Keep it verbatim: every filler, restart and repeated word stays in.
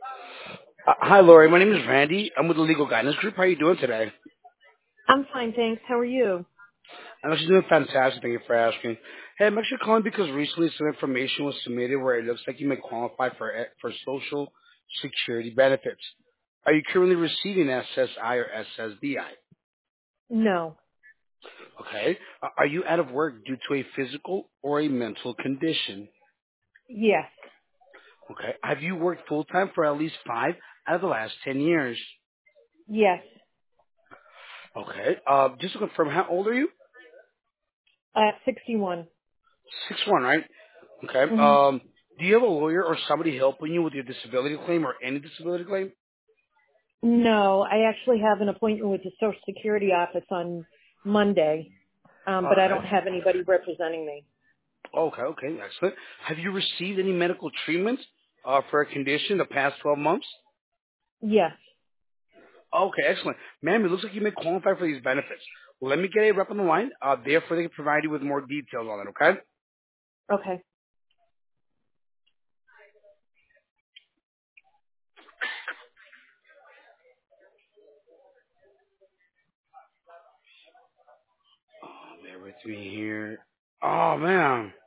Uh, hi, Lori. My name is Randy. I'm with the Legal Guidance Group. How are you doing today? I'm fine, thanks. How are you? I'm actually doing fantastic. Thank you for asking. Hey, I'm actually calling because recently some information was submitted where it looks like you may qualify for e- for Social Security benefits. Are you currently receiving S S I or S S D I? No. Okay. Uh, are you out of work due to a physical or a mental condition? Yes. Okay. Have you worked full time for at least five out of the last ten years? Yes. Okay. Uh, just to confirm, how old are you? Uh, sixty-one. Six one, right? Okay. hmm Um, do you have a lawyer or somebody helping you with your disability claim or any disability claim? No, I actually have an appointment with the Social Security office on Monday, um, but I Okay. don't have anybody representing me. Okay, okay, excellent. Have you received any medical treatment uh, for a condition the past twelve months? Yes. Okay, excellent. Ma'am, it looks like you may qualify for these benefits. Well, let me get a rep on the line. Uh, therefore, they can provide you with more details on it, okay? Okay. Oh, bear with me here. Oh, man.